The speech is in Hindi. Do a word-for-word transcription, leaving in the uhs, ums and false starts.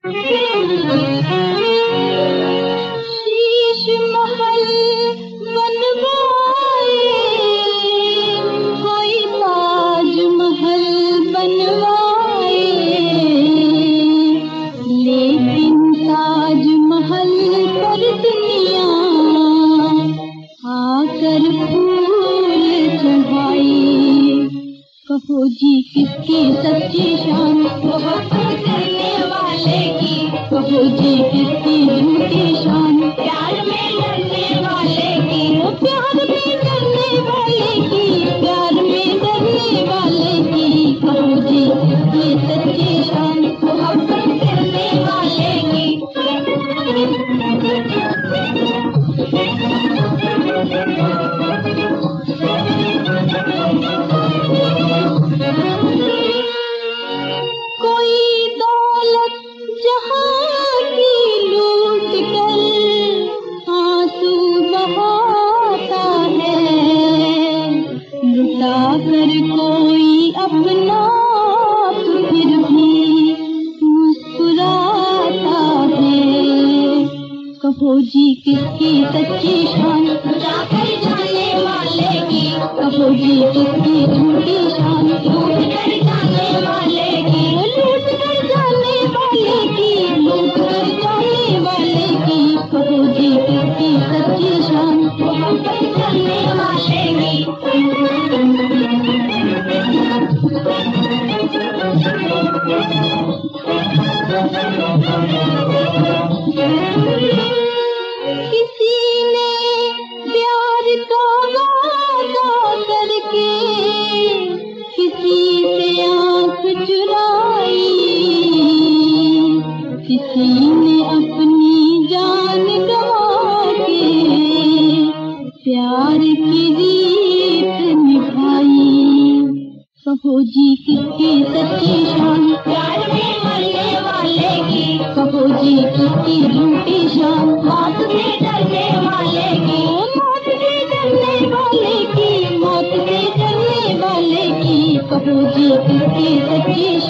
शीश महल बनवाए, कोई ताज महल बनवाए, लेकिन ताज महल पर दुनिया आकर फूल चढ़ाई। कहो जी किसकी सच्ची शान, मोहब्बत करने वाले की। कहो जी किसकी झूठी शान, प्यार में डरने वाले की। प्यार में डरने वाले की, प्यार में डरने वाले की। कहो जी किसकी सच्ची शान, मोहब्बत करने वाले की। कोई दौलत जहां की लूट कर आंसू बहाता है, लुटा कर कोई अपना फिर भी मुस्कुराता है। कहो जी किसकी सच्ची शान, जाकर जाने वाले की। कहो जी किसकी झूठी शान, लूट कर जाने वाले की। लूट कर जाने वाले की, लूट कर जाने वाले की। कहो जी किसकी सच्ची शान, मोहब्बत करने वाले की। किसी ने प्यार का वादा करके किसी से आंख चुराई, किसी ने अपनी जान गवा के प्यार की रीत निभाई। कहो जी किसकी सच्ची शान, प्यार में मरने वाले की। कहो जी किसकी झूठी शान, मौत से डरने वाले की। मौत से डरने वाले की, मौत से डरने वाले की। कहो जी किसकी सच्ची